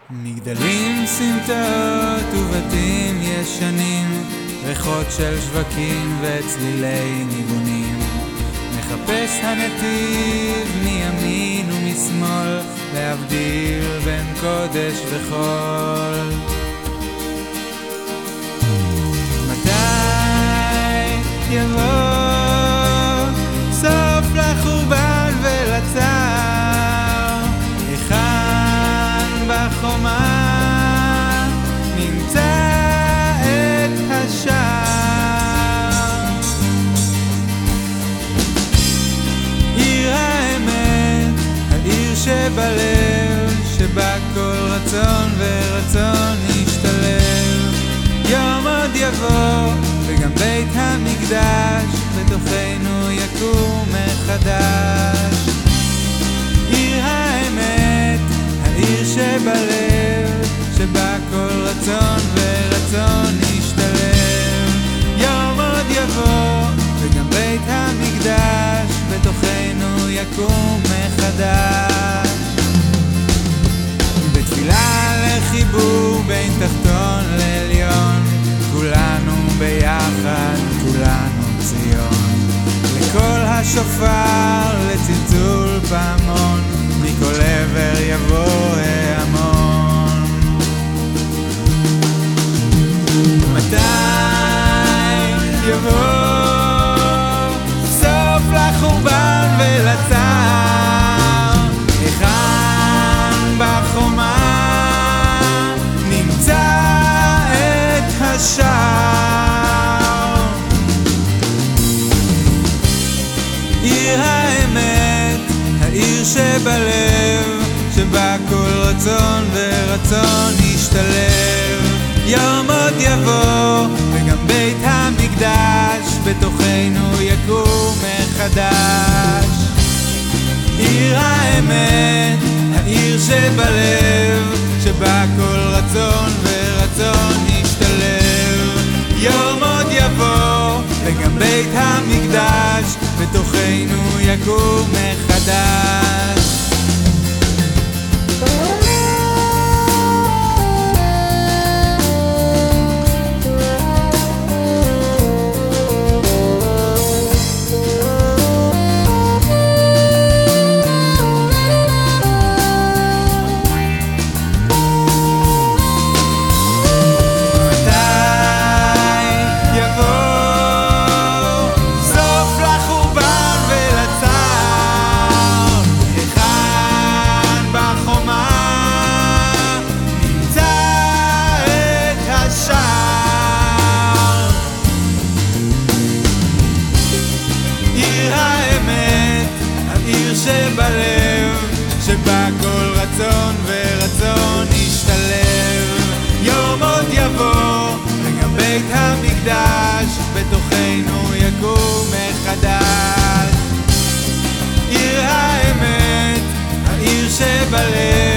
מגדלים, סמטאות ובתים ישנים, ריחות של שווקים וצלילי ניגונים. מחפש הנתיב מימין ומשמאל, להבדיל בין קודש וחול. מתי יבוא סוף לחורבן ולצער? היכן בחומה נמצא את השער? עיר האמת, העיר שבלב, שבה כל רצון ורצון ישתלב. יום עוד יבוא וגם בית המקדש בתוכנו יקום מחדש. עיר האמת, העיר שבלב, שבה כל רצון ורצון ישתלב. יום עוד יבוא וגם בית המקדש בתוכנו יקום מחדש. בתפילה לחיבור בין תחתון לעליון, כולנו ביחד, כולנו ציון. לקול השופר, לצלצול פעמון, מכל עבר יבוא ההמון. מתי יבוא סוף לחורבן ולצער? היכן בחומה נמצא את השער? עיר האמת, העיר שבלב, שבה כל רצון ורצון ישתלב. יום עוד יבוא וגם בית המקדש בתוכנו יקום מחדש. עיר האמת, העיר שבלב, שבה כל רצון ורצון ישתלב. יום עוד יבוא וגם בית המקדש בתוכנו יקום מחדש. שבלב, שבה כל רצון ורצון ישתלב. יום עוד יבוא וגם בית המקדש בתוכנו יקום מחדש. עיר האמת, העיר שבלב,